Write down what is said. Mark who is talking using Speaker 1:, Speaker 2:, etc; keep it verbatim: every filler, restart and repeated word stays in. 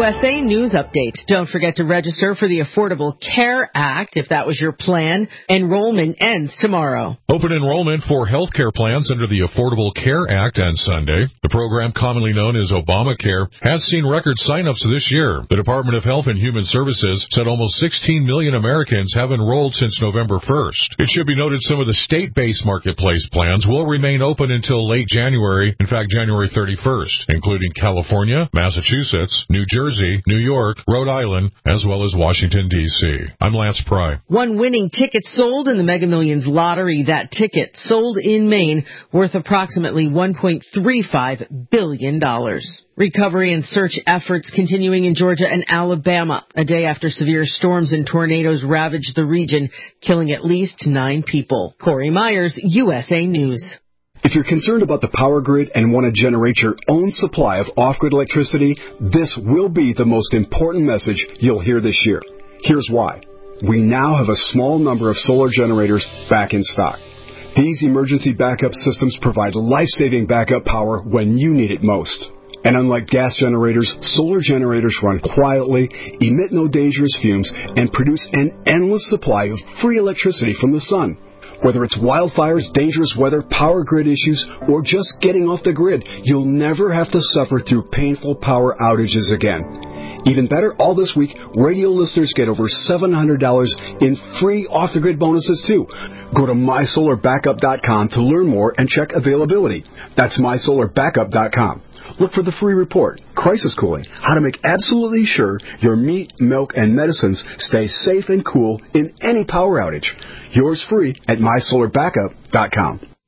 Speaker 1: S A News Update. Don't forget to register for the Affordable Care Act if that was your plan. Enrollment ends tomorrow.
Speaker 2: Open enrollment for health care plans under the Affordable Care Act on Sunday. The program, commonly known as Obamacare, has seen record sign-ups this year. The Department of Health and Human Services said almost sixteen million Americans have enrolled since November first. It should be noted some of the state-based marketplace plans will remain open until late January, in fact January thirty-first, including California, Massachusetts, New Jersey, New York, Rhode Island, as well as Washington, D C I'm Lance Pry.
Speaker 1: One winning ticket sold in the Mega Millions lottery. That ticket sold in Maine worth approximately one point three five billion dollars. Recovery and search efforts continuing in Georgia and Alabama, a day after severe storms and tornadoes ravaged the region, killing at least nine people. Corey Myers, U S A News.
Speaker 3: If you're concerned about the power grid and want to generate your own supply of off-grid electricity, this will be the most important message you'll hear this year. Here's why. We now have a small number of solar generators back in stock. These emergency backup systems provide life-saving backup power when you need it most. And unlike gas generators, solar generators run quietly, emit no dangerous fumes, and produce an endless supply of free electricity from the sun. Whether it's wildfires, dangerous weather, power grid issues, or just getting off the grid, you'll never have to suffer through painful power outages again. Even better, all this week, radio listeners get over seven hundred dollars in free off-the-grid bonuses, too. Go to my solar backup dot com to learn more and check availability. That's my solar backup dot com. Look for the free report, Crisis Cooling, how to make absolutely sure your meat, milk, and medicines stay safe and cool in any power outage. Yours free at my solar backup dot com.